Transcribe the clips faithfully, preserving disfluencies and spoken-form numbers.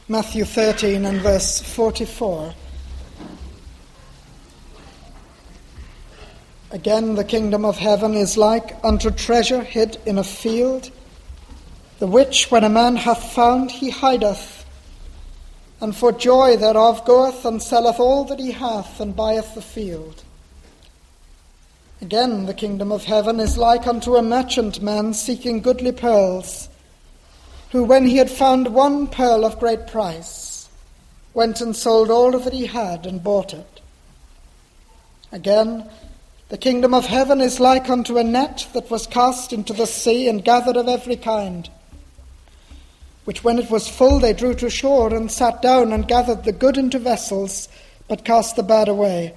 Matthew thirteen and verse forty-four. Again, the kingdom of heaven is like unto treasure hid in a field, the which when a man hath found, he hideth, and for joy thereof goeth and selleth all that he hath, and buyeth the field. Again, the kingdom of heaven is like unto a merchant man seeking goodly pearls, who, when he had found one pearl of great price, went and sold all that he had and bought it. Again, the kingdom of heaven is like unto a net that was cast into the sea and gathered of every kind, which when it was full they drew to shore and sat down and gathered the good into vessels, but cast the bad away.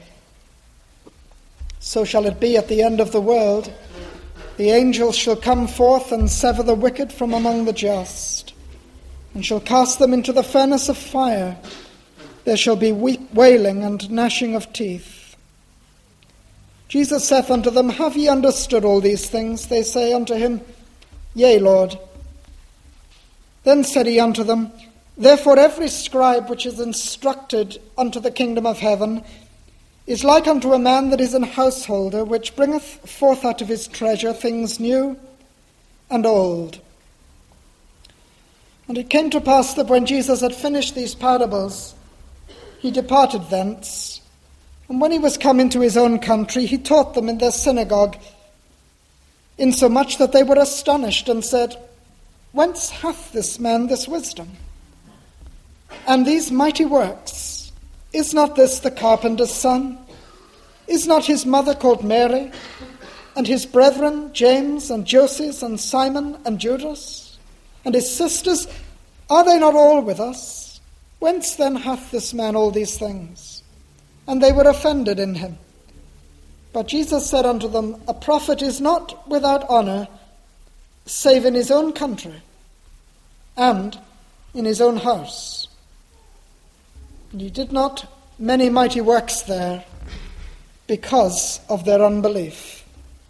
So shall it be at the end of the world. The angels shall come forth and sever the wicked from among the just, and shall cast them into the furnace of fire. There shall be weep, wailing and gnashing of teeth. Jesus saith unto them, Have ye understood all these things? They say unto him, Yea, Lord. Then said he unto them, Therefore every scribe which is instructed unto the kingdom of heaven is like unto a man that is an householder, which bringeth forth out of his treasure things new and old. And it came to pass that when Jesus had finished these parables, he departed thence. And when he was come into his own country, he taught them in their synagogue, insomuch that they were astonished, and said, Whence hath this man this wisdom? And these mighty works? Is not this the carpenter's son? Is not his mother called Mary? And his brethren, James and Joses and Simon and Judas? And his sisters, are they not all with us? Whence then hath this man all these things? And they were offended in him. But Jesus said unto them, A prophet is not without honour, save in his own country, and in his own house. And he did not many mighty works there, because of their unbelief.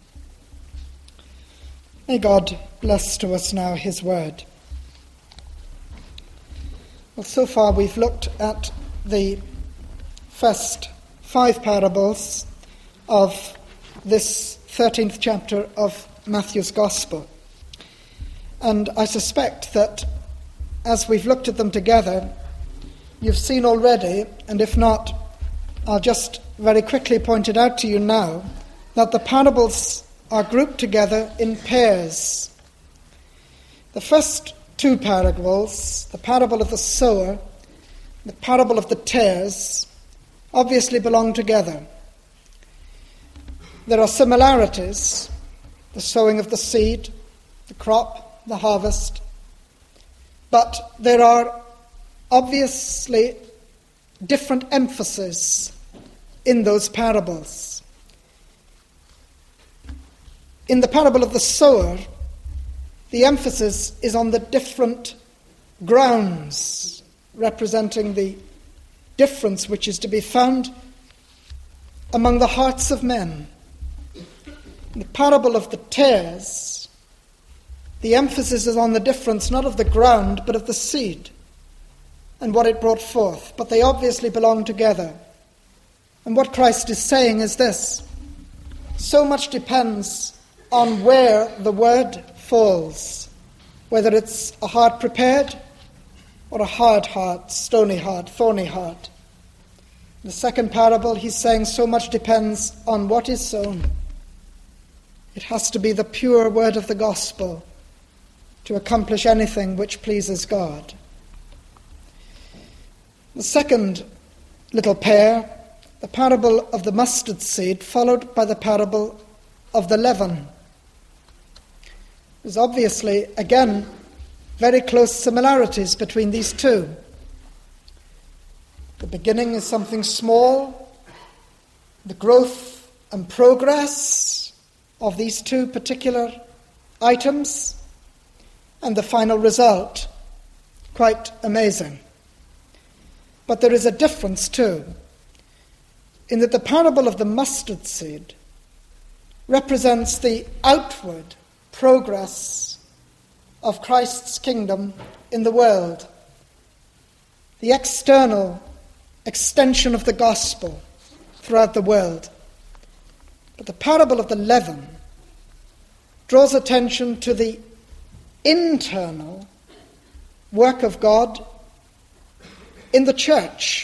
May God bless to us now his word. Well, so far we've looked at the first five parables of this thirteenth chapter of Matthew's Gospel. And I suspect that as we've looked at them together, you've seen already, and if not, I'll just very quickly point it out to you now, that the parables are grouped together in pairs. The first two parables, the parable of the sower, the parable of the tares, obviously belong together. There are similarities, the sowing of the seed, the crop, the harvest, but there are obviously different emphasis in those parables. In the parable of the sower, the emphasis is on the different grounds, representing the difference which is to be found among the hearts of men. In the parable of the tares, the emphasis is on the difference not of the ground but of the seed and what it brought forth. But they obviously belong together. And what Christ is saying is this: so much depends on where the word falls, whether it's a heart prepared or a hard heart, stony heart, thorny heart. In the second parable, he's saying so much depends on what is sown. It has to be the pure word of the gospel to accomplish anything which pleases God. The second little pair, the parable of the mustard seed, followed by the parable of the leaven. There's obviously, again, very close similarities between these two. The beginning is something small. The growth and progress of these two particular items, and the final result, quite amazing. But there is a difference too, in that the parable of the mustard seed represents the outward progress of Christ's kingdom in the world. the external extension of the gospel throughout the world. But the parable of the leaven draws attention to the internal work of God in the church.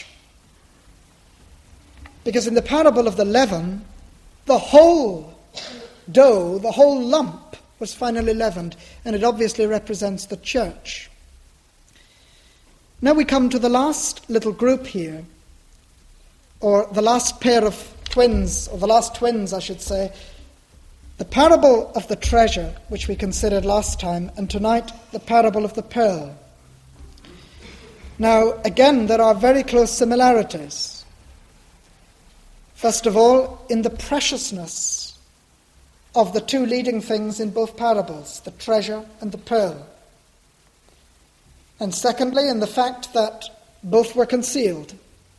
Because in the parable of the leaven, the whole dough, the whole lump was finally leavened, and it obviously represents the church. Now we come to the last little group here, or the last pair of twins, or the last twins, I should say, the parable of the treasure, which we considered last time, and tonight the parable of the pearl. Now, again, there are very close similarities. First of all, in the preciousness of the two leading things in both parables, the treasure and the pearl. And secondly, in the fact that both were concealed.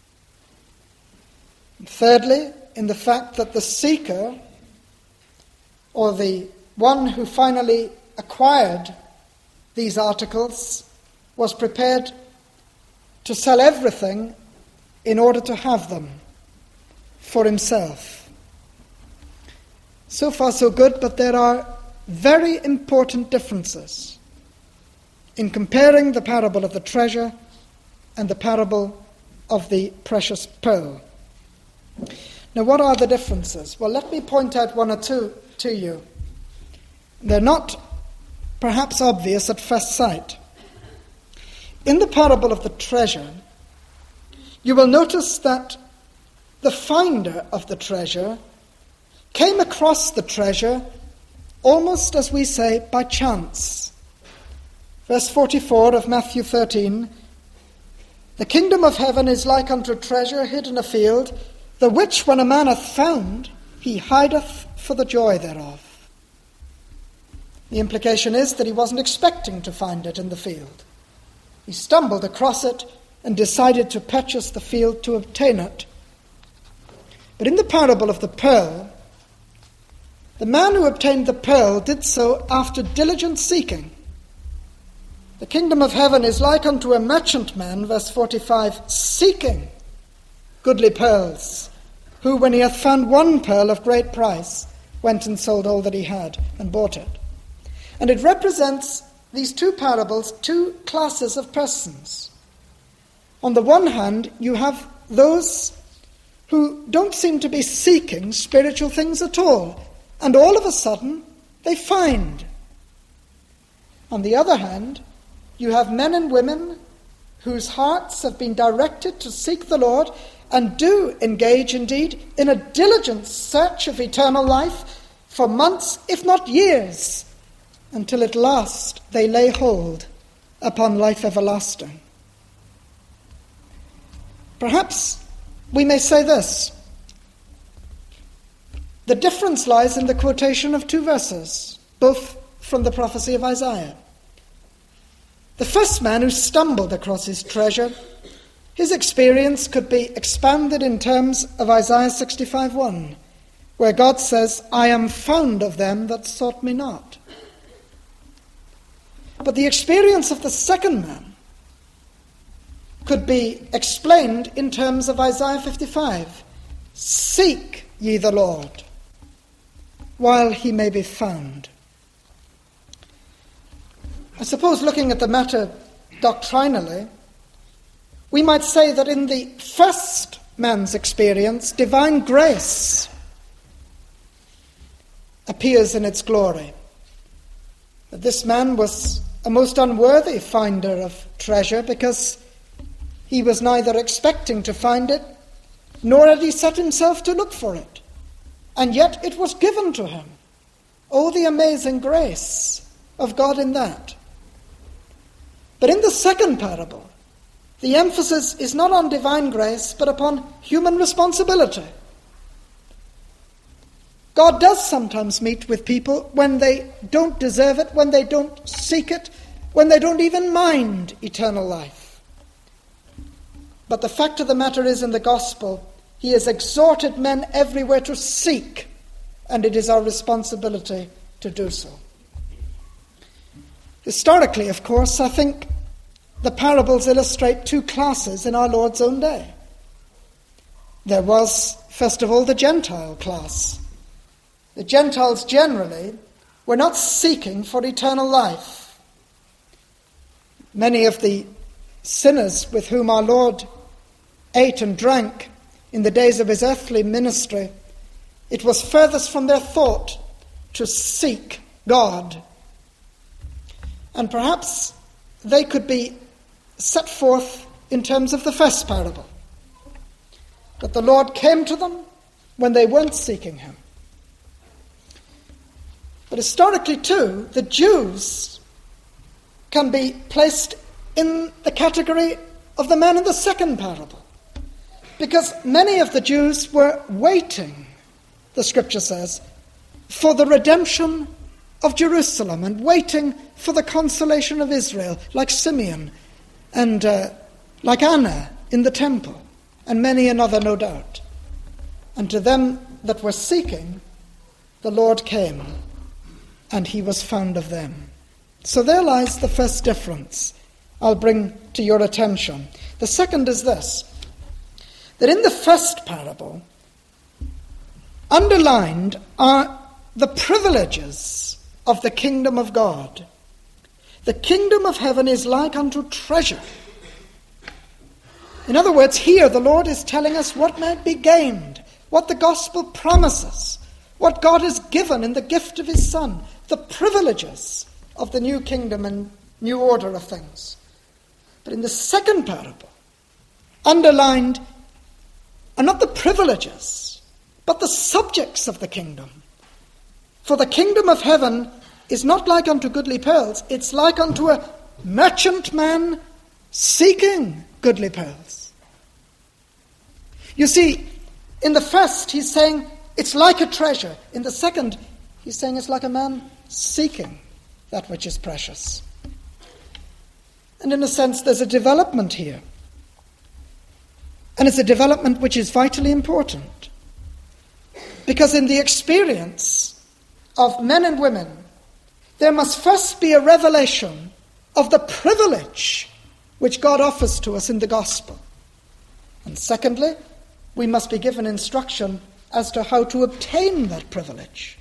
And thirdly, in the fact that the seeker, or the one who finally acquired these articles, was prepared to sell everything in order to have them for himself. So far so good, but there are very important differences in comparing the parable of the treasure and the parable of the precious pearl. Now, what are the differences? Well, let me point out one or two to you. They're not perhaps obvious at first sight. In the parable of the treasure, you will notice that the finder of the treasure came across the treasure almost, as we say, by chance. Verse forty-four of Matthew thirteen, "The kingdom of heaven is like unto a treasure hid in a field, the which when a man hath found, he hideth for the joy thereof." The implication is that he wasn't expecting to find it in the field. He stumbled across it and decided to purchase the field to obtain it. But in the parable of the pearl, the man who obtained the pearl did so after diligent seeking. The kingdom of heaven is like unto a merchantman, verse forty-five, seeking goodly pearls, who, when he hath found one pearl of great price, went and sold all that he had and bought it. And it represents, these two parables, two classes of persons. On the one hand, you have those who don't seem to be seeking spiritual things at all, and all of a sudden they find. On the other hand, you have men and women whose hearts have been directed to seek the Lord and do engage indeed in a diligent search of eternal life for months, if not years, until at last they lay hold upon life everlasting. Perhaps we may say this: the difference lies in the quotation of two verses, both from the prophecy of Isaiah. The first man who stumbled across his treasure, his experience could be expanded in terms of Isaiah sixty-five one, where God says, "I am found of them that sought me not." But the experience of the second man could be explained in terms of Isaiah fifty-five. "Seek ye the Lord, while he may be found." I suppose, looking at the matter doctrinally, we might say that in the first man's experience, divine grace appears in its glory. That this man was a most unworthy finder of treasure, because he was neither expecting to find it, nor had he set himself to look for it. And yet it was given to him. Oh, the amazing grace of God in that. But in the second parable, the emphasis is not on divine grace, but upon human responsibility. God does sometimes meet with people when they don't deserve it, when they don't seek it, when they don't even mind eternal life. But the fact of the matter is, in the gospel, he has exhorted men everywhere to seek, and it is our responsibility to do so. Historically, of course, I think the parables illustrate two classes in our Lord's own day. There was, first of all, the Gentile class. The Gentiles generally were not seeking for eternal life. Many of the sinners with whom our Lord ate and drank in the days of his earthly ministry, it was furthest from their thought to seek God. And perhaps they could be set forth in terms of the first parable, that the Lord came to them when they weren't seeking him. But historically too, the Jews can be placed in the category of the man in the second parable, because many of the Jews were waiting, the scripture says, for the redemption of Jerusalem and waiting for the consolation of Israel, like Simeon and uh, like Anna in the temple, and many another, no doubt. And to them that were seeking, the Lord came, and he was found of them. So there lies the first difference I'll bring to your attention. The second is this, that in the first parable, underlined are the privileges of the kingdom of God. The kingdom of heaven is like unto treasure. In other words, here the Lord is telling us what might be gained, what the gospel promises, what God has given in the gift of his Son, the privileges of the new kingdom and new order of things. But in the second parable, underlined are not the privileges, but the subjects of the kingdom. For the kingdom of heaven is not like unto goodly pearls, it's like unto a merchantman seeking goodly pearls. You see, in the first he's saying it's like a treasure. In the second, he's saying it's like a man seeking that which is precious. And in a sense, there's a development here. And it's a development which is vitally important. Because in the experience of men and women, there must first be a revelation of the privilege which God offers to us in the gospel. And secondly, we must be given instruction as to how to obtain that privilege.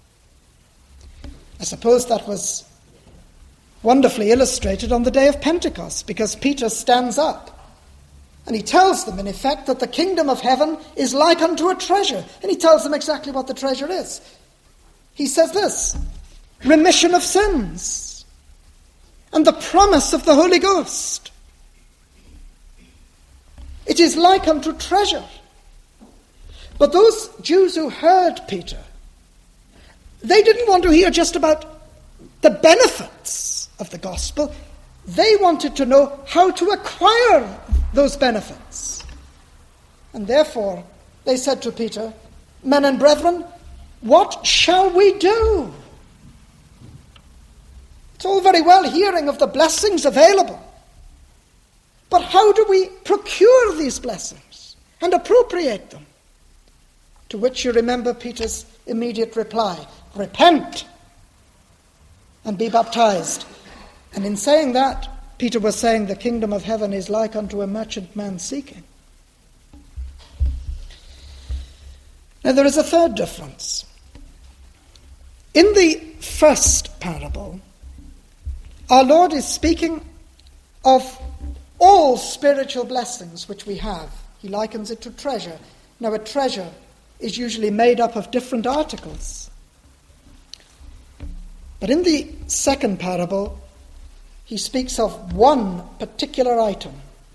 I suppose that was wonderfully illustrated on the day of Pentecost, because Peter stands up and he tells them, in effect, that the kingdom of heaven is like unto a treasure. And he tells them exactly what the treasure is. He says this, remission of sins and the promise of the Holy Ghost. It is like unto treasure. But those Jews who heard Peter, they didn't want to hear just about the benefits of the gospel. They wanted to know how to acquire those benefits. And therefore, they said to Peter, men and brethren, what shall we do? It's all very well hearing of the blessings available, but how do we procure these blessings and appropriate them? To which you remember Peter's immediate reply, repent and be baptized. And in saying that, Peter was saying the kingdom of heaven is like unto a merchantman seeking. Now there is a third difference. In the first parable, our Lord is speaking of all spiritual blessings which we have. He likens it to treasure. Now a treasure is usually made up of different articles. But in the second parable, he speaks of one particular item,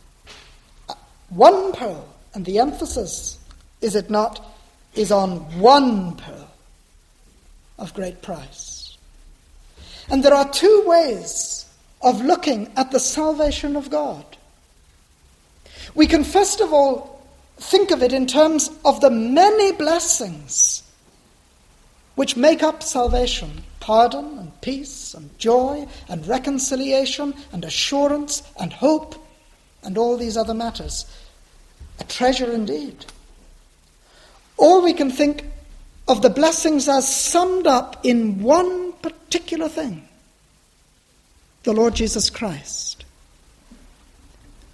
one pearl, and the emphasis, is it not, is on one pearl of great price. And there are two ways of looking at the salvation of God. We can first of all think of it in terms of the many blessings which make up salvation: pardon and peace and joy and reconciliation and assurance and hope and all these other matters. A treasure indeed. Or we can think of the blessings as summed up in one particular thing: the Lord Jesus Christ.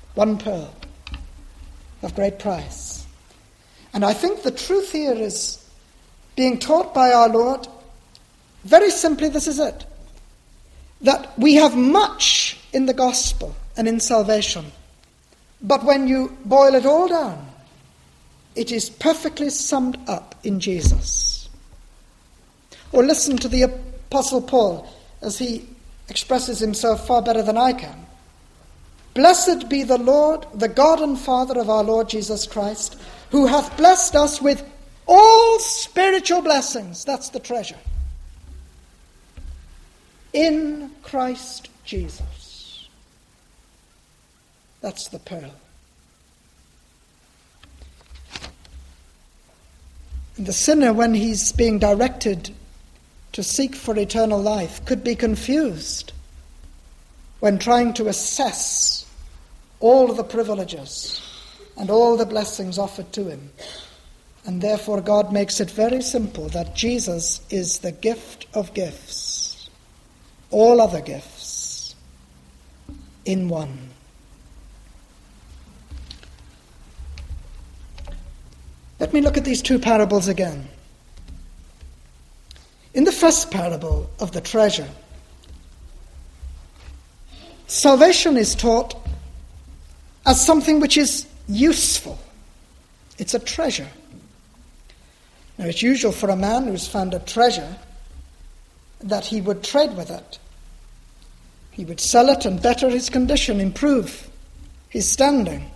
One pearl of great price. And I think the truth here is being taught by our Lord. Very simply, this is it. That we have much in the gospel and in salvation. But when you boil it all down, it is perfectly summed up in Jesus. Or listen to the Apostle Paul as he expresses himself far better than I can. Blessed be the Lord, the God and Father of our Lord Jesus Christ, who hath blessed us with all spiritual blessings. That's the treasure. In Christ Jesus. That's the pearl. And the sinner, when he's being directed to seek for eternal life, could be confused when trying to assess all the privileges and all the blessings offered to him. And therefore God makes it very simple that Jesus is the gift of gifts, all other gifts, in one. Let me look at these two parables again. In the first parable of the treasure, salvation is taught as something which is useful. It's a treasure. Now, it's usual for a man who's found a treasure that he would trade with it. He would sell it and better his condition, improve his standing.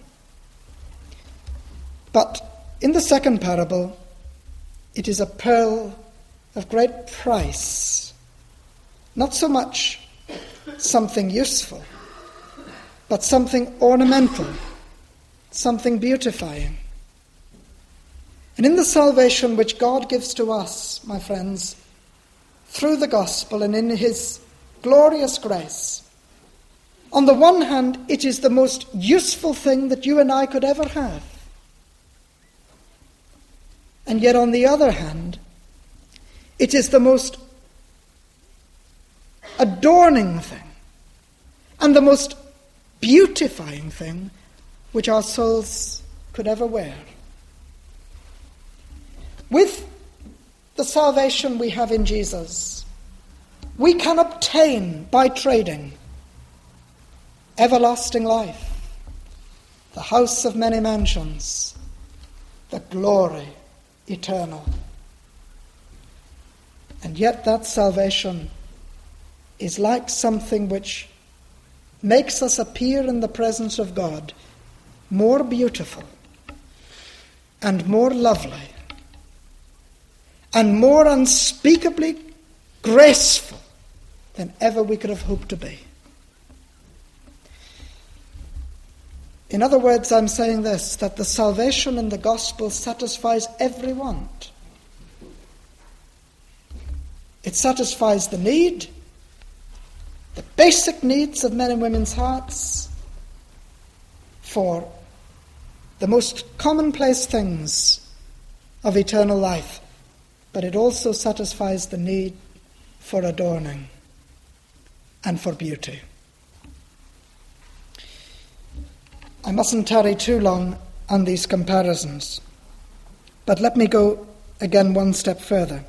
But in the second parable, it is a pearl of great price. Not so much something useful, but something ornamental, something beautifying. And in the salvation which God gives to us, my friends, through the gospel and in his glorious grace, on the one hand, it is the most useful thing that you and I could ever have. And yet on the other hand, it is the most adorning thing and the most beautifying thing which our souls could ever wear. With the salvation we have in Jesus, we can obtain by trading everlasting life, the house of many mansions, the glory eternal. And yet that salvation is like something which makes us appear in the presence of God more beautiful and more lovely and more unspeakably graceful than ever we could have hoped to be. In other words, I'm saying this, that the salvation in the gospel satisfies every want. It satisfies the need, the basic needs of men and women's hearts for the most commonplace things of eternal life. But it also satisfies the need for adorning and for beauty. I mustn't tarry too long on these comparisons, but let me go again one step further.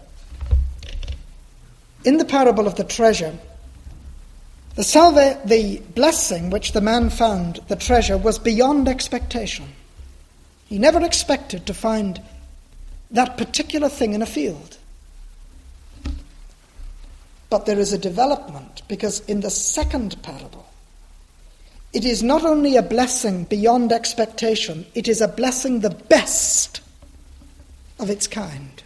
In the parable of the treasure, the salva- the blessing which the man found, the treasure, was beyond expectation. He never expected to find that particular thing in a field. But there is a development, because in the second parable, it is not only a blessing beyond expectation, it is a blessing the best of its kind.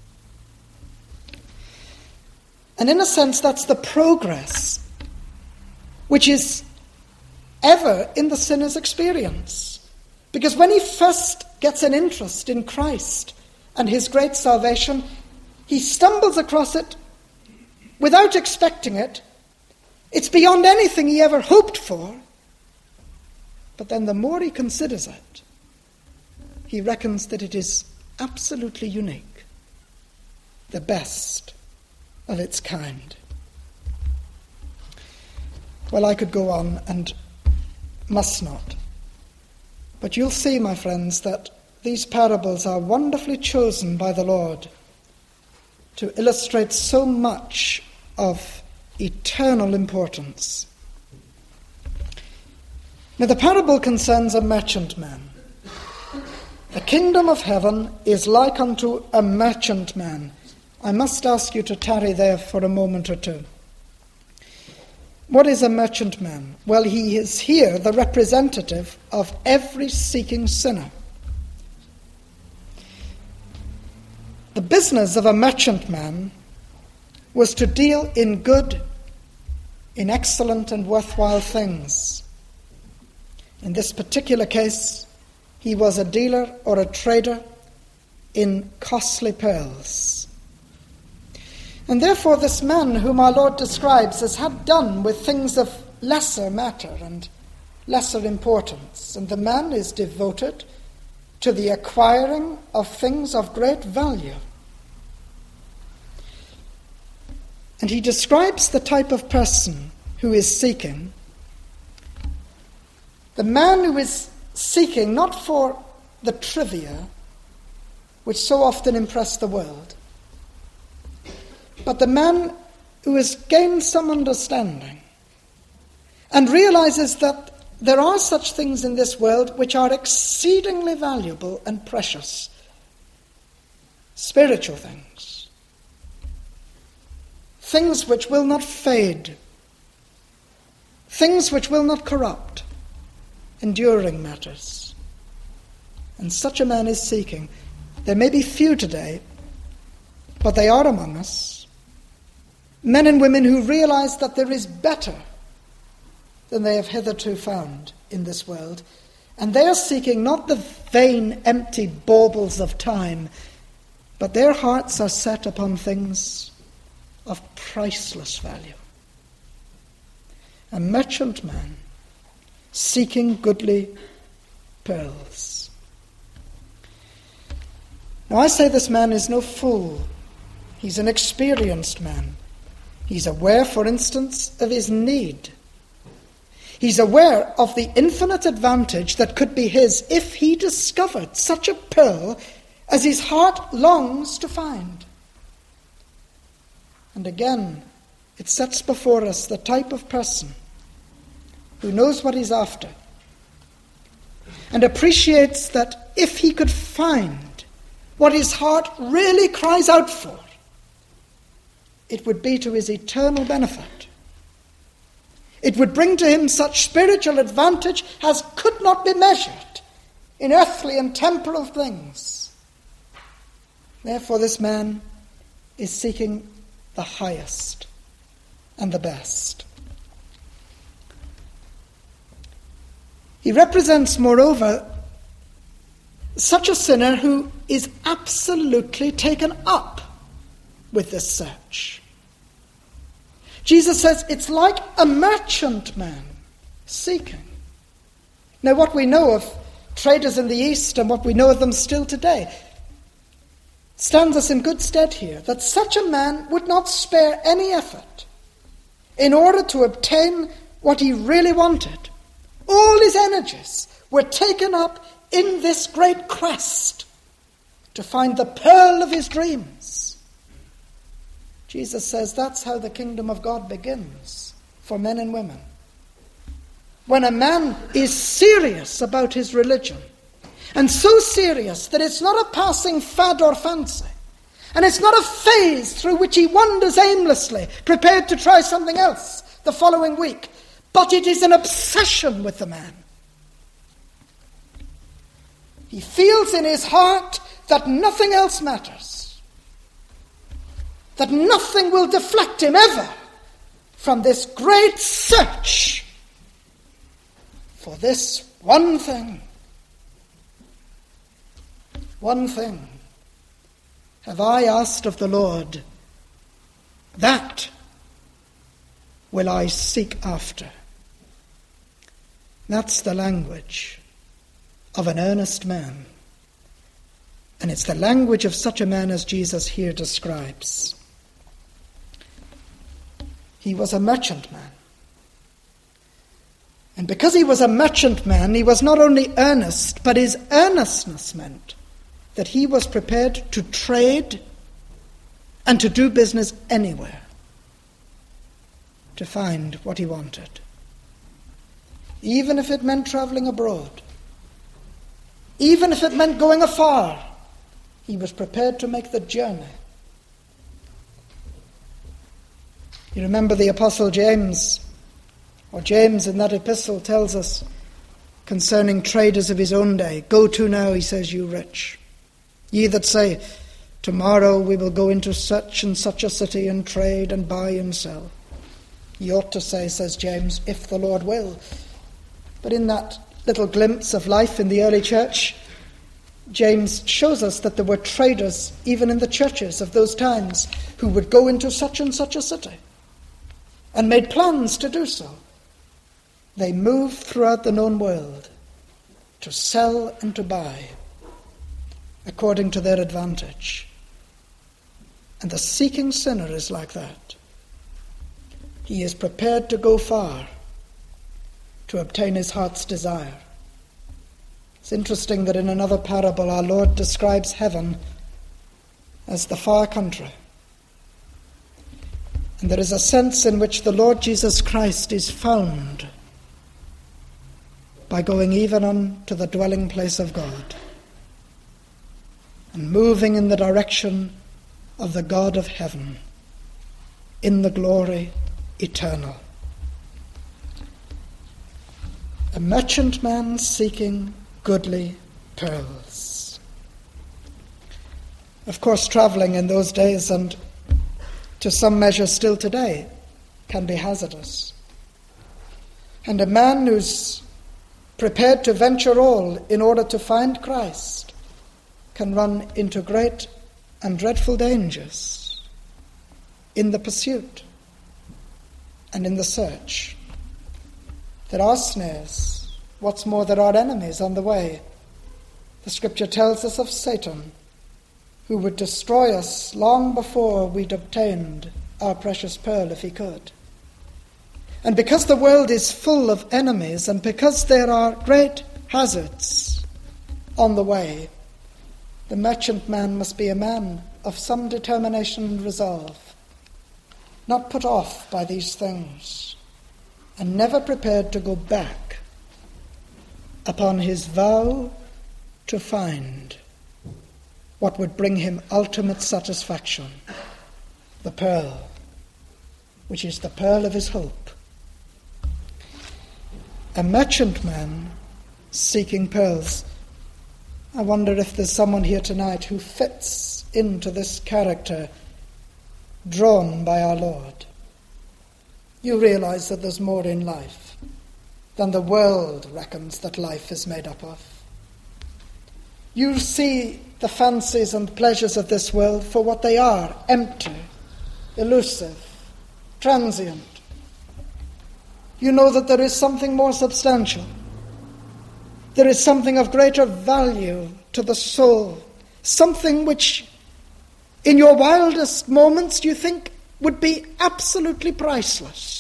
And in a sense, that's the progress which is ever in the sinner's experience. Because when he first gets an interest in Christ and his great salvation, he stumbles across it without expecting it. It's beyond anything he ever hoped for. But then the more he considers it, he reckons that it is absolutely unique, the best of its kind. Well, I could go on and must not. But you'll see, my friends, that these parables are wonderfully chosen by the Lord to illustrate so much of eternal importance. Now, the parable concerns a merchantman. The kingdom of heaven is like unto a merchantman. I must ask you to tarry there for a moment or two. What is a merchantman? Well, he is here the representative of every seeking sinner. The business of a merchantman was to deal in good, in excellent and worthwhile things. In this particular case, he was a dealer or a trader in costly pearls. And therefore this man whom our Lord describes has had done with things of lesser matter and lesser importance. And the man is devoted to the acquiring of things of great value. And he describes the type of person who is seeking. The man who is seeking not for the trivia, which so often impress the world, but the man who has gained some understanding and realizes that there are such things in this world which are exceedingly valuable and precious. Spiritual things. Things which will not fade. Things which will not corrupt. Enduring matters. And such a man is seeking. There may be few today, but they are among us. Men and women who realize that there is better than they have hitherto found in this world. And they are seeking not the vain, empty baubles of time, but their hearts are set upon things of priceless value. A merchantman seeking goodly pearls. Now I say this man is no fool. He's an experienced man. He's aware, for instance, of his need. He's aware of the infinite advantage that could be his if he discovered such a pearl as his heart longs to find. And again, it sets before us the type of person who knows what he's after and appreciates that if he could find what his heart really cries out for, it would be to his eternal benefit. It would bring to him such spiritual advantage as could not be measured in earthly and temporal things. Therefore, this man is seeking the highest and the best. He represents, moreover, such a sinner who is absolutely taken up with this search. Jesus says it's like a merchantman seeking. Now, what we know of traders in the East and what we know of them still today stands us in good stead here, that such a man would not spare any effort in order to obtain what he really wanted. All his energies were taken up in this great quest to find the pearl of his dreams. Jesus says that's how the kingdom of God begins for men and women. When a man is serious about his religion, and so serious that it's not a passing fad or fancy, and it's not a phase through which he wanders aimlessly, prepared to try something else the following week, but it is an obsession with the man. He feels in his heart that nothing else matters, that nothing will deflect him ever from this great search for this one thing. One thing have I asked of the Lord, that will I seek after. That's the language of an earnest man. And it's the language of such a man as Jesus here describes. He was a merchantman. And because he was a merchant man, he was not only earnest, but his earnestness meant that he was prepared to trade and to do business anywhere to find what he wanted, even if it meant traveling abroad, even if it meant going afar. He was prepared to make the journey. You remember the Apostle James, or James in that epistle tells us concerning traders of his own day. Go to now, he says, you rich, ye that say, tomorrow we will go into such and such a city and trade and buy and sell. Ye ought to say, says James, if the Lord will. But in that little glimpse of life in the early church, James shows us that there were traders, even in the churches of those times, who would go into such and such a city and made plans to do so. They moved throughout the known world to sell and to buy according to their advantage. And the seeking sinner is like that. He is prepared to go far to obtain his heart's desire. It's interesting that in another parable our Lord describes heaven as the far country. And there is a sense in which the Lord Jesus Christ is found by going even unto the dwelling place of God and moving in the direction of the God of heaven in the glory eternal. A merchant man seeking goodly pearls. Of course, travelling in those days, and to some measure still today, can be hazardous. And a man who's prepared to venture all in order to find Christ can run into great and dreadful dangers in the pursuit and in the search. There are snares. What's more, there are enemies on the way. The scripture tells us of Satan, who would destroy us long before we'd obtained our precious pearl if he could. And because the world is full of enemies, and because there are great hazards on the way, the merchant man must be a man of some determination and resolve, not put off by these things, and never prepared to go back upon his vow to find what would bring him ultimate satisfaction, the pearl, which is the pearl of his hope. A merchant man seeking pearls. I wonder if there's someone here tonight who fits into this character drawn by our Lord. You realize that there's more in life than the world reckons that life is made up of. You see the fancies and pleasures of this world for what they are: empty, elusive, transient. You know that there is something more substantial. There is something of greater value to the soul, something which in your wildest moments you think would be absolutely priceless.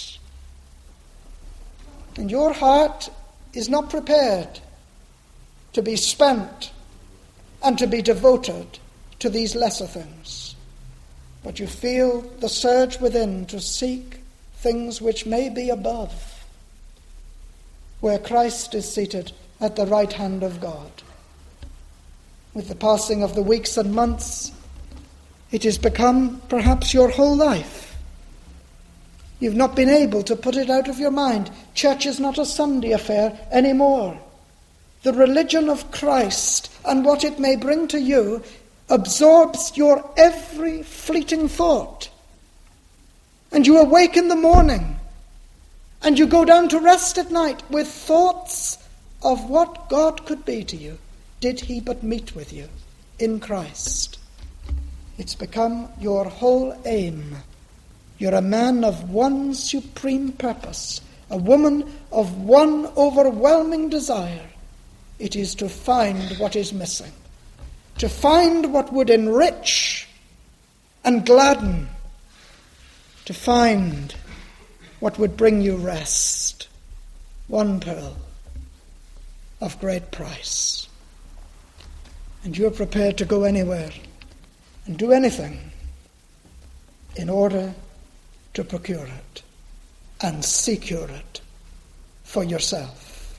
And your heart is not prepared to be spent and to be devoted to these lesser things. But you feel the surge within to seek things which may be above, where Christ is seated at the right hand of God. With the passing of the weeks and months, it has become perhaps your whole life. You've not been able to put it out of your mind. Church is not a Sunday affair anymore. The religion of Christ and what it may bring to you absorbs your every fleeting thought. And you awake in the morning and you go down to rest at night with thoughts of what God could be to you, did he but meet with you in Christ. It's become your whole aim. You're a man of one supreme purpose, a woman of one overwhelming desire. It is to find what is missing, to find what would enrich and gladden, to find what would bring you rest one pearl of great price. And you're prepared to go anywhere and do anything in order to procure it and secure it for yourself.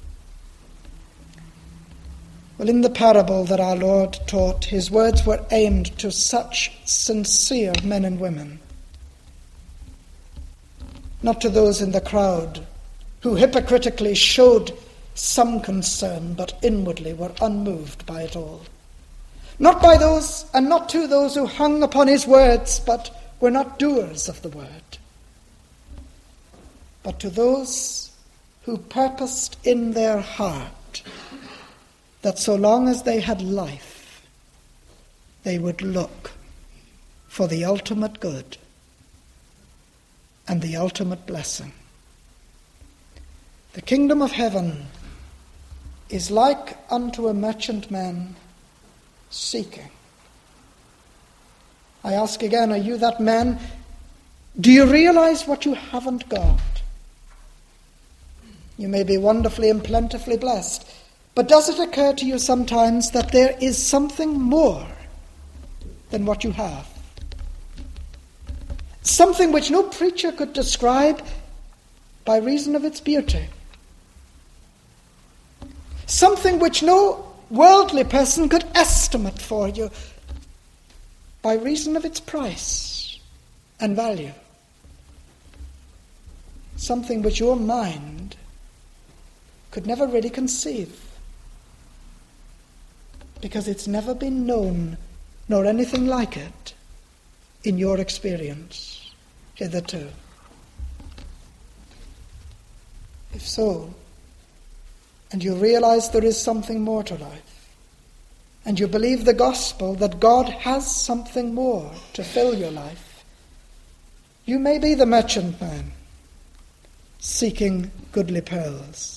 Well, in the parable that our Lord taught, his words were aimed to such sincere men and women, not to those in the crowd who hypocritically showed some concern but inwardly were unmoved by it all. Not by those, and not to those who hung upon his words but were not doers of the word, but to those who purposed in their heart that so long as they had life, they would look for the ultimate good and the ultimate blessing. The kingdom of heaven is like unto a merchantman seeking. I ask again, are you that man? Do you realize what you haven't got? You may be wonderfully and plentifully blessed, but does it occur to you sometimes that there is something more than what you have? Something which no preacher could describe by reason of its beauty. Something which no worldly person could estimate for you by reason of its price and value. Something which your mind could never really conceive, because it's never been known, nor anything like it, in your experience hitherto. If so, and you realize there is something more to life, and you believe the gospel that God has something more to fill your life, you may be the merchantman seeking goodly pearls.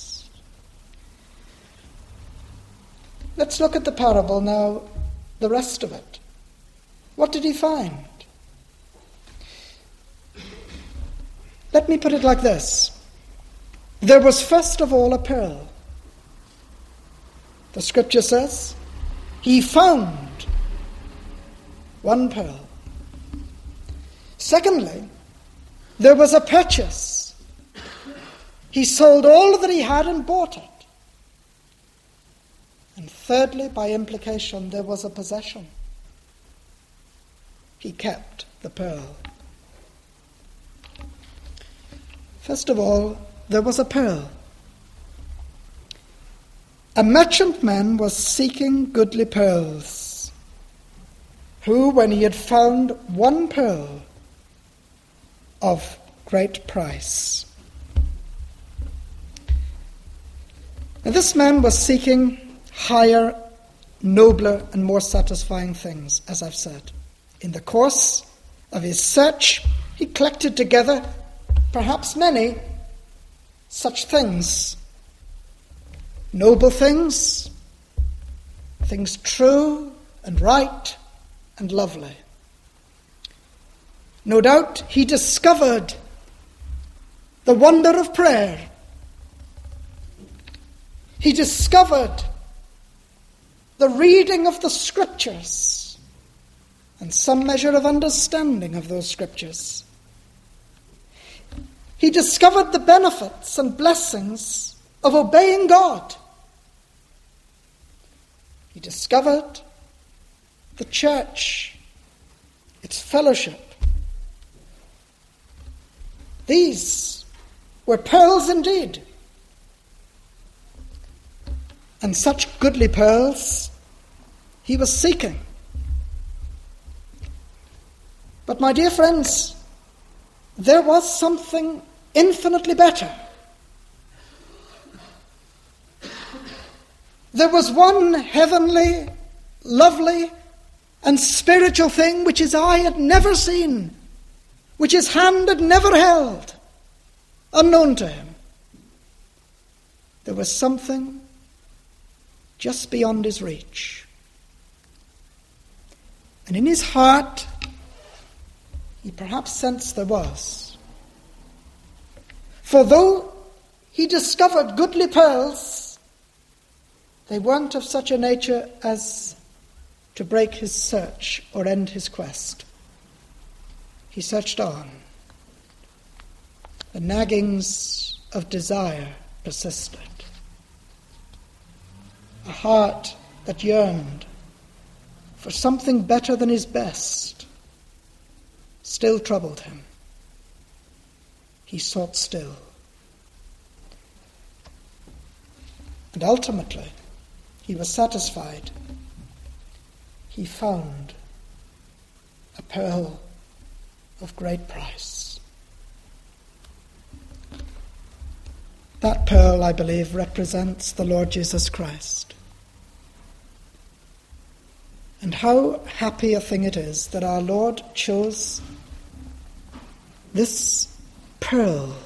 Let's look at the parable now, the rest of it. What did he find? Let me put it like this. There was first of all a pearl. The scripture says, he found one pearl. Secondly, there was a purchase. He sold all that he had and bought it. And thirdly, by implication, there was a possession. He kept the pearl. First of all, there was a pearl. A merchantman was seeking goodly pearls, who, when he had found one pearl of great price. Now, this man was seeking higher, nobler, and more satisfying things, as I've said. In the course of his search, he collected together perhaps many such things. Noble things, things true and right and lovely. No doubt he discovered the wonder of prayer. He discovered the reading of the scriptures and some measure of understanding of those scriptures. He discovered the benefits and blessings of obeying God. He discovered the church, its fellowship. These were pearls indeed. And such goodly pearls he was seeking. But my dear friends, there was something infinitely better. There was one heavenly, lovely, and spiritual thing which his eye had never seen, which his hand had never held, unknown to him. There was something just beyond his reach. And in his heart, he perhaps sensed there was. For though he discovered goodly pearls. They weren't of such a nature as to break his search or end his quest. He searched on. The naggings of desire persisted. A heart that yearned for something better than his best still troubled him. He sought still. And ultimately, he was satisfied. He found a pearl of great price. That pearl, I believe, represents the Lord Jesus Christ. And how happy a thing it is that our Lord chose this pearl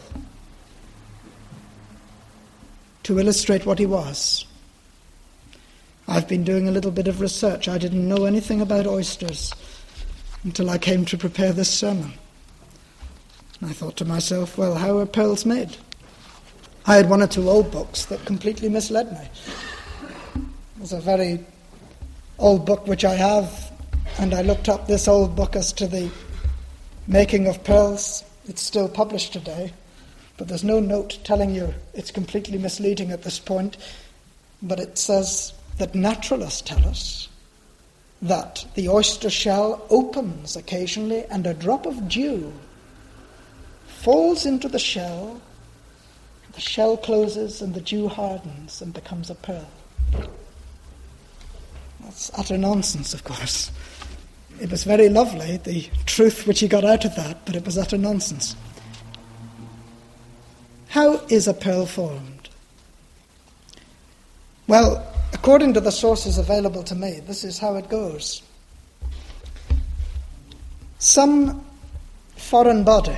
to illustrate what he was. I've been doing a little bit of research. I didn't know anything about oysters until I came to prepare this sermon. And I thought to myself, well, how are pearls made? I had one or two old books that completely misled me. There's a very old book which I have, and I looked up this old book as to the making of pearls. It's still published today, but there's no note telling you it's completely misleading at this point. But it says that naturalists tell us that the oyster shell opens occasionally and a drop of dew falls into the shell, the shell closes and the dew hardens and becomes a pearl. That's utter nonsense, of course. It was very lovely, the truth which he got out of that, but it was utter nonsense. How is a pearl formed? Well, according to the sources available to me, this is how it goes. Some foreign body,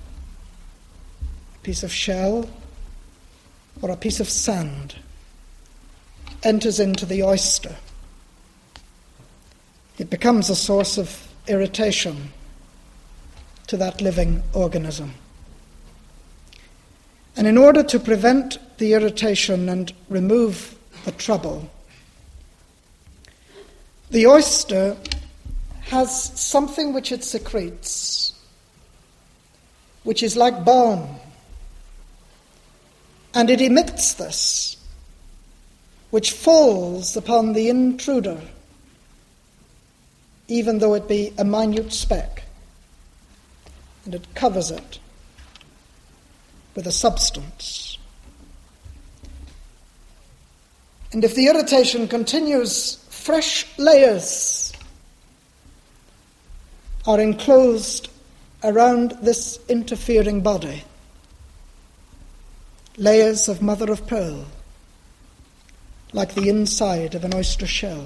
a piece of shell or a piece of sand, enters into the oyster. It becomes a source of irritation to that living organism. And in order to prevent the irritation and remove the trouble, the oyster has something which it secretes, which is like balm. And it emits this, which falls upon the intruder, even though it be a minute speck, and it covers it with a substance. And if the irritation continues, fresh layers are enclosed around this interfering body, layers of mother of pearl, like the inside of an oyster shell,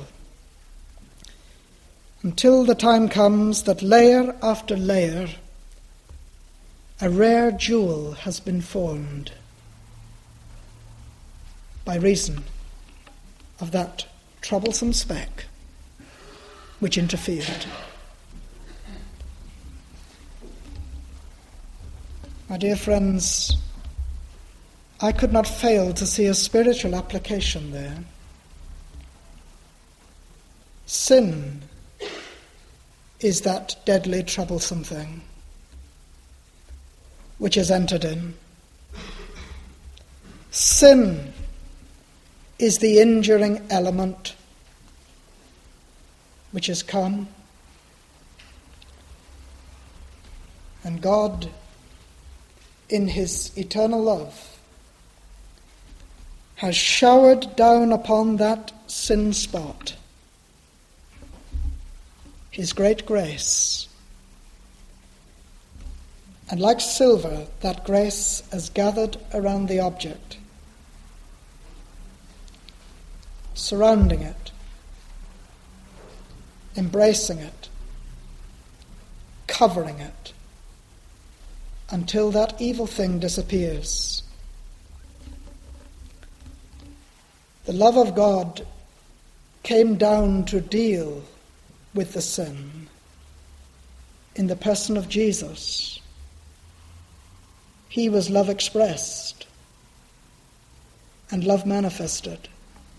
until the time comes that layer after layer, a rare jewel has been formed by reason of that troublesome speck which interfered. My dear friends, I could not fail to see a spiritual application there. Sin is that deadly, troublesome thing which has entered in. Sin is the injuring element which has come. And God, in his eternal love, has showered down upon that sin spot his great grace. And like silver, that grace has gathered around the object, surrounding it, embracing it, covering it, until that evil thing disappears. The love of God came down to deal with the sin in the person of Jesus. He was love expressed. and love manifested.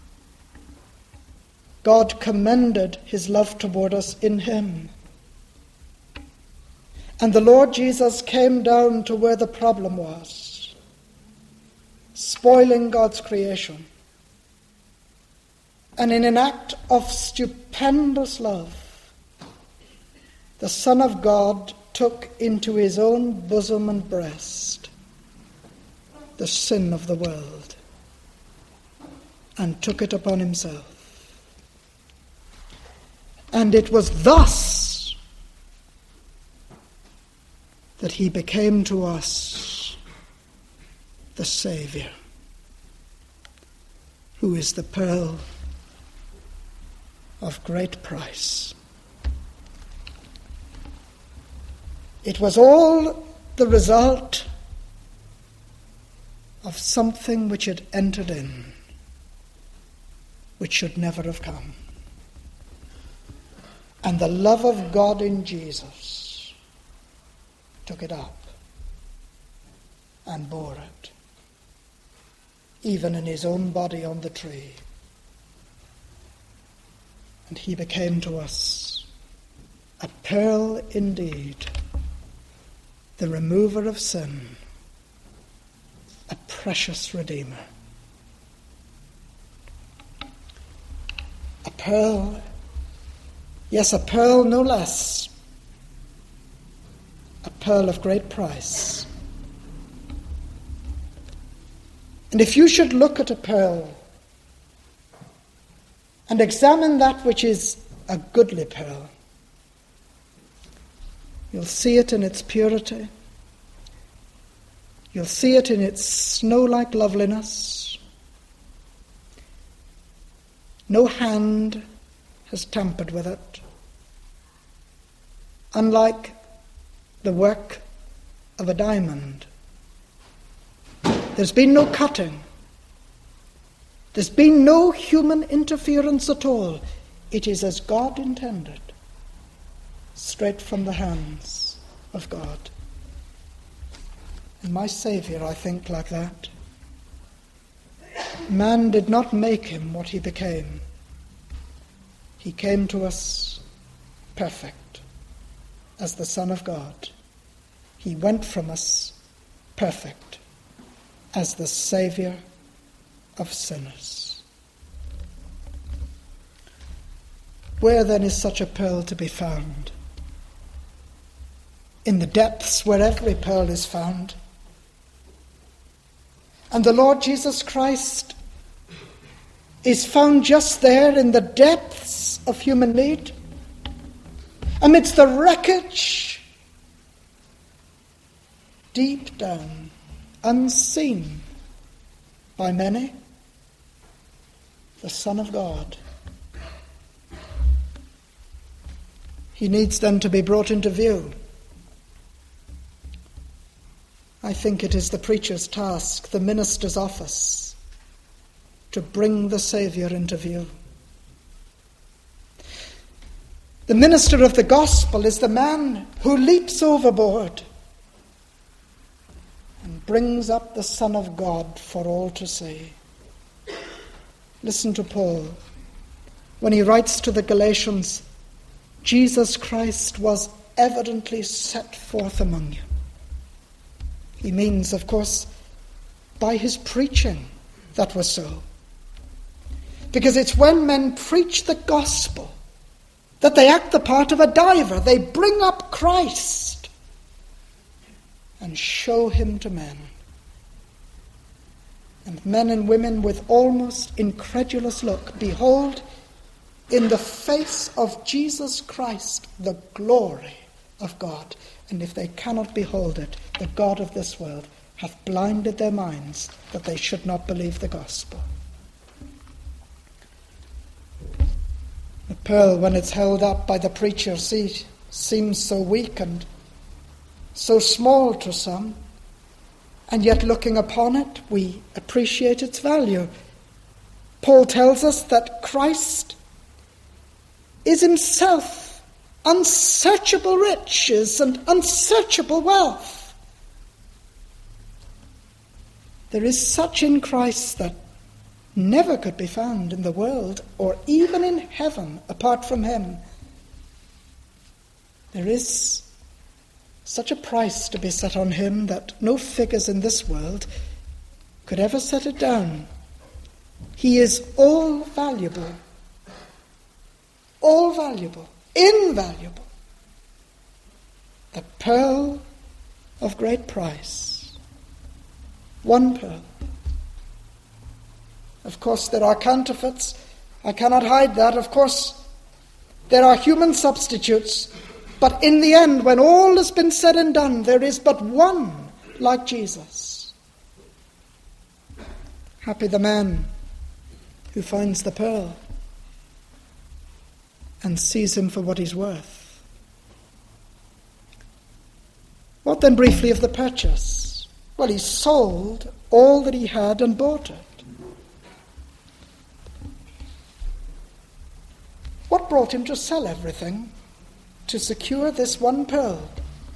God commended his love toward us in him. And the Lord Jesus came down to where the problem was, spoiling God's creation. And in an act of stupendous love, the Son of God took into his own bosom and breast the sin of the world and took it upon himself. And it was thus that he became to us the Saviour, who is the pearl of great price. It was all the result of something which had entered in, which should never have come. And the love of God in Jesus took it up and bore it, even in his own body on the tree. And he became to us a pearl indeed, the remover of sin, a precious Redeemer. A pearl, yes, a pearl no less, a pearl of great price. And if you should look at a pearl and examine that which is a goodly pearl, you'll see it in its purity. You'll see it in its snow-like loveliness. No hand has tampered with it. Unlike the work of a diamond, there's been no cutting. There's been no human interference at all. It is as God intended, straight from the hands of God. And my Saviour, I think, like that. Man did not make him what he became. He came to us perfect as the Son of God. He went from us perfect as the Saviour of sinners. Where then is such a pearl to be found? In the depths where every pearl is found. And the Lord Jesus Christ is found just there in the depths of human need, amidst the wreckage, deep down, unseen by many, the Son of God. He needs then to be brought into view. I think it is the preacher's task, the minister's office, to bring the Saviour into view. The minister of the gospel is the man who leaps overboard and brings up the Son of God for all to see. Listen to Paul when he writes to the Galatians, Jesus Christ was evidently set forth among you. He means, of course, by his preaching that was so. Because it's when men preach the gospel that they act the part of a diver. They bring up Christ and show him to men. And men and women with almost incredulous look behold in the face of Jesus Christ the glory of God. And if they cannot behold it, the God of this world hath blinded their minds that they should not believe the gospel. The pearl, when it's held up by the preacher, see, seems so weak and so small to some, and yet looking upon it, we appreciate its value. Paul tells us that Christ is himself unsearchable riches and unsearchable wealth. There is such in Christ that never could be found in the world or even in heaven apart from him. There is such a price to be set on him that no figures in this world could ever set it down. He is all valuable, all valuable, invaluable. The pearl of great price. One pearl. Of course, there are counterfeits. I cannot hide that. Of course, there are human substitutes. But in the end, when all has been said and done, there is but one like Jesus. Happy the man who finds the pearl and sees him for what he's worth. What then briefly of the purchase? Well, he sold all that he had and bought it. What brought him to sell everything to secure this one pearl?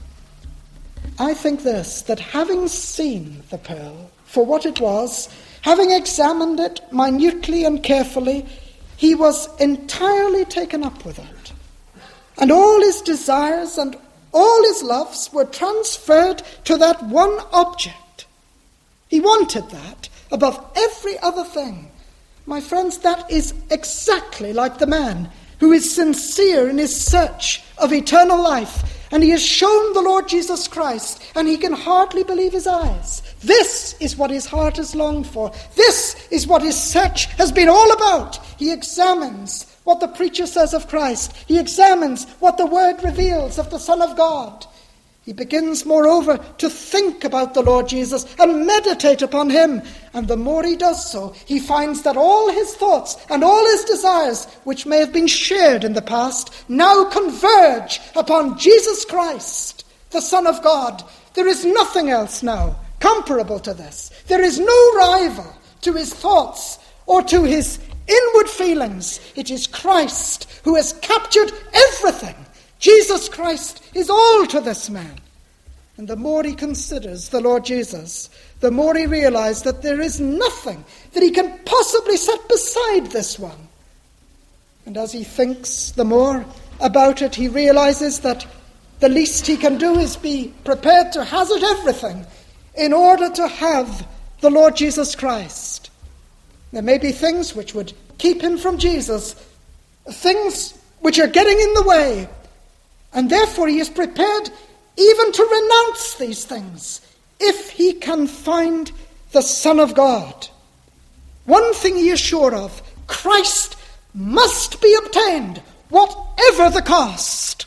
I think this, that having seen the pearl for what it was, having examined it minutely and carefully, he was entirely taken up with it. And all his desires and all his loves were transferred to that one object. He wanted that above every other thing. My friends, that is exactly like the man who is sincere in his search of eternal life, and he has shown the Lord Jesus Christ, and he can hardly believe his eyes. This is what his heart has longed for. This is what his search has been all about. He examines what the preacher says of Christ. He examines what the word reveals of the Son of God. He begins, moreover, to think about the Lord Jesus and meditate upon him. And the more he does so, he finds that all his thoughts and all his desires, which may have been shared in the past, now converge upon Jesus Christ, the Son of God. There is nothing else now comparable to this. There is no rival to his thoughts or to his inward feelings. It is Christ who has captured everything. Jesus Christ is all to this man. And the more he considers the Lord Jesus, the more he realizes that there is nothing that he can possibly set beside this one. And as he thinks the more about it, he realizes that the least he can do is be prepared to hazard everything in order to have the Lord Jesus Christ. There may be things which would keep him from Jesus, things which are getting in the way, and therefore he is prepared even to renounce these things if he can find the Son of God. One thing he is sure of: Christ must be obtained, whatever the cost.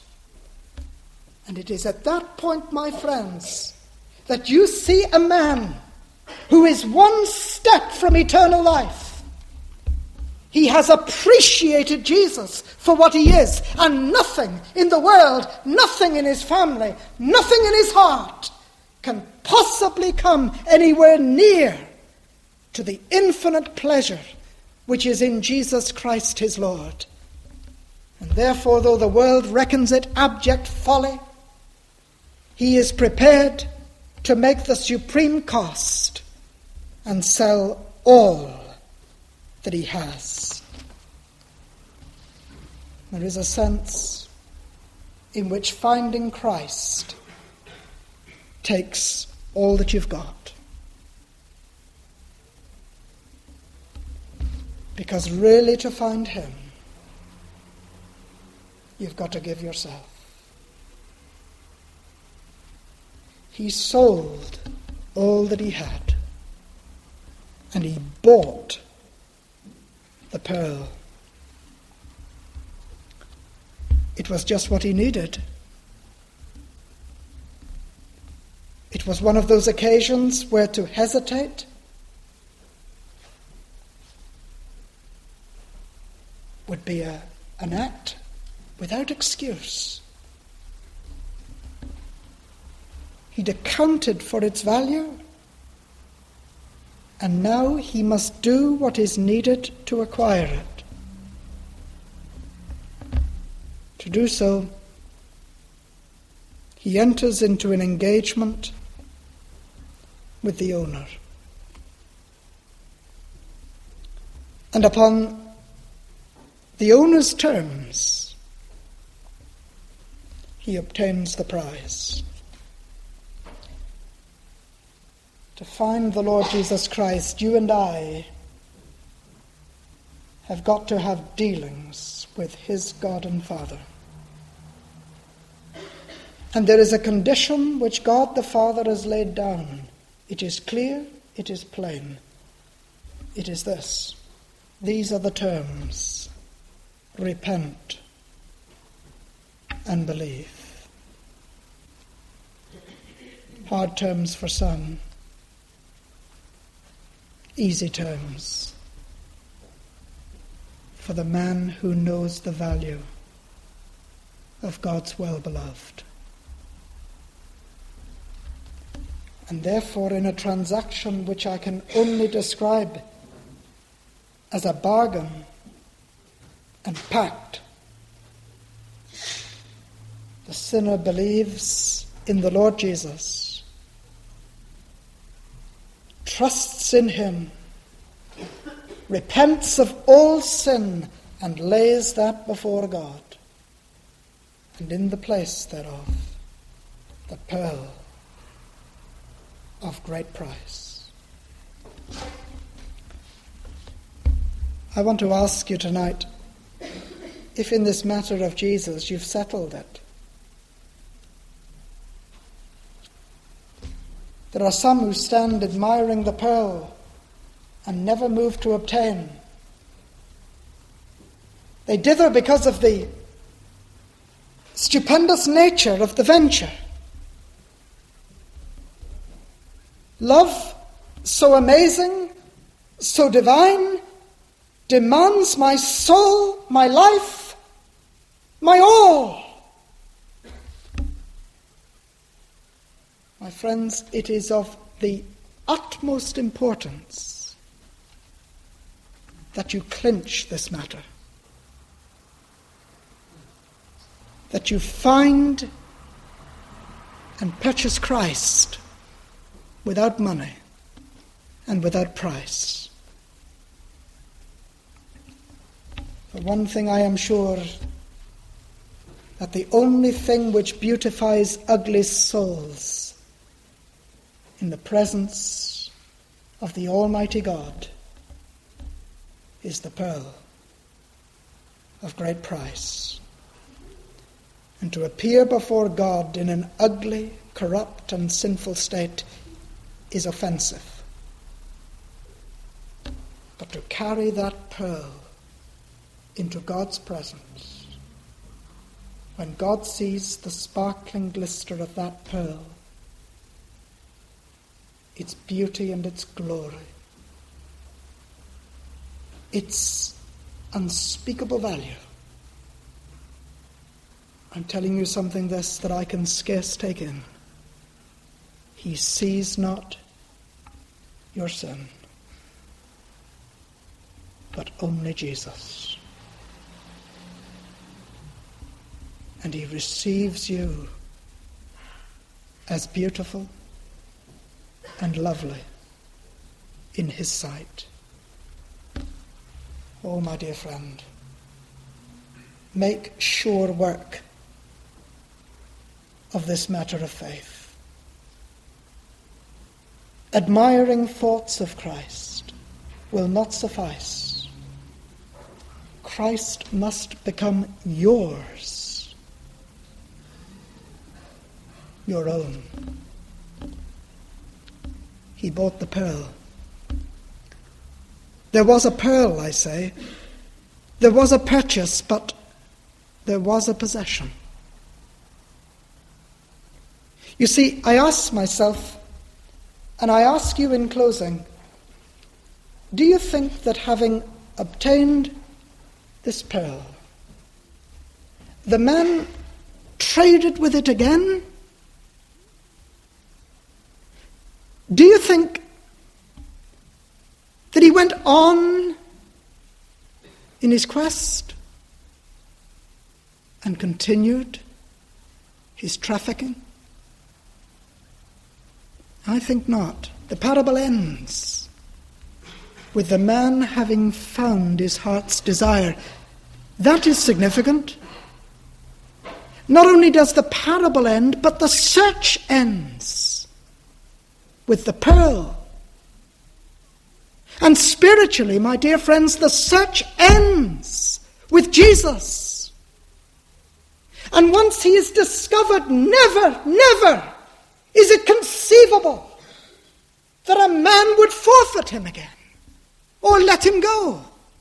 And it is at that point, my friends, that you see a man who is one step from eternal life. He has appreciated Jesus for what he is, and nothing in the world, nothing in his family, nothing in his heart can possibly come anywhere near to the infinite pleasure which is in Jesus Christ his Lord. And therefore, though the world reckons it abject folly, he is prepared to make the supreme cost and sell all that he has. There is a sense in which finding Christ takes all that you've got. Because really to find him, you've got to give yourself. He sold all that he had, and he bought the pearl. It was just what he needed. It was one of those occasions where to hesitate would be a, an act without excuse. He'd accounted for its value, and now he must do what is needed to acquire it. To do so, he enters into an engagement with the owner. And upon the owner's terms, he obtains the prize. To find the Lord Jesus Christ, you and I have got to have dealings with his God and Father. And there is a condition which God the Father has laid down. It is clear, it is plain. It is this. These are the terms. Repent and believe. Hard terms for some. Easy terms for the man who knows the value of God's well-beloved. And therefore, in a transaction which I can only describe as a bargain and pact, the sinner believes in the Lord Jesus, trusts in him, repents of all sin, and lays that before God. And in the place thereof, the pearl of great price. I want to ask you tonight, if in this matter of Jesus you've settled it. There are some who stand admiring the pearl and never move to obtain. They dither because of the stupendous nature of the venture. Love so amazing, so divine, demands my soul, my life, my all. My friends, it is of the utmost importance that you clinch this matter, that you find and purchase Christ without money and without price. For one thing I am sure, that the only thing which beautifies ugly souls in the presence of the Almighty God is the pearl of great price. And to appear before God in an ugly, corrupt, and sinful state is offensive. But to carry that pearl into God's presence, when God sees the sparkling glister of that pearl, its beauty and its glory, its unspeakable value, I'm telling you something this that I can scarce take in. He sees not your sin, but only Jesus. And he receives you as beautiful and lovely in his sight. Oh, my dear friend, make sure work of this matter of faith. Admiring thoughts of Christ will not suffice. Christ must become yours, your own. He bought the pearl. There was a pearl, I say. There was a purchase, but there was a possession. You see, I ask myself, and I ask you in closing, do you think that having obtained this pearl, the man traded with it again? Do you think that he went on in his quest and continued his trafficking? I think not. The parable ends with the man having found his heart's desire. That is significant. Not only does the parable end, but the search ends with the pearl. And spiritually, my dear friends, the search ends with Jesus. And once he is discovered, never, never is it conceivable that a man would forfeit him again or let him go.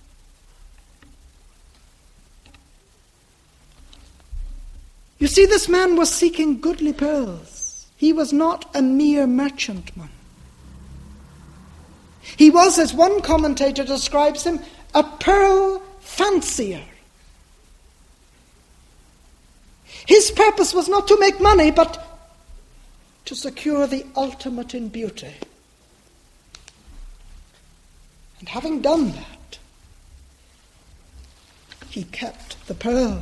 You see, this man was seeking goodly pearls. He was not a mere merchantman. He was, as one commentator describes him, a pearl fancier. His purpose was not to make money, but to secure the ultimate in beauty. And having done that, he kept the pearl.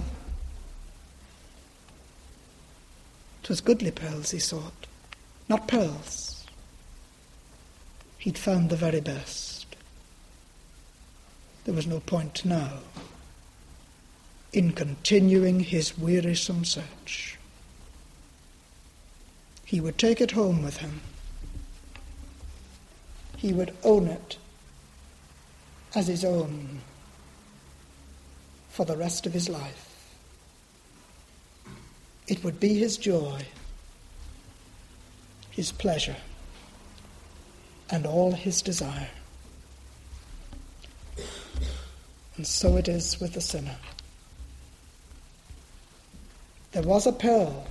'Twas goodly pearls he sought, not pearls. He'd found the very best. There was no point now in continuing his wearisome search. He would take it home with him. He would own it as his own for the rest of his life. It would be his joy, his pleasure, and all his desire. And so it is with the sinner. There was a pearl,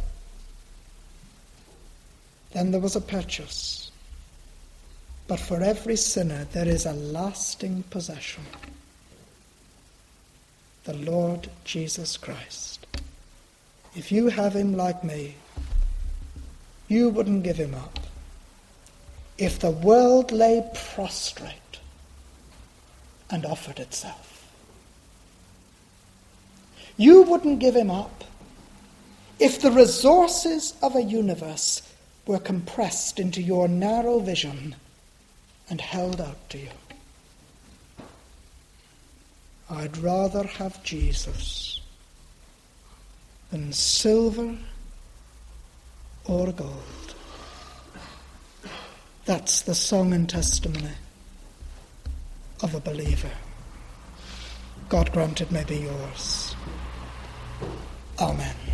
then there was a purchase. But for every sinner there is a lasting possession, the Lord Jesus Christ. If you have him like me, you wouldn't give him up. If the world lay prostrate and offered itself, you wouldn't give him up if the resources of a universe were compressed into your narrow vision and held out to you. I'd rather have Jesus than silver or gold. That's the song and testimony of a believer. God grant it may be yours. Amen.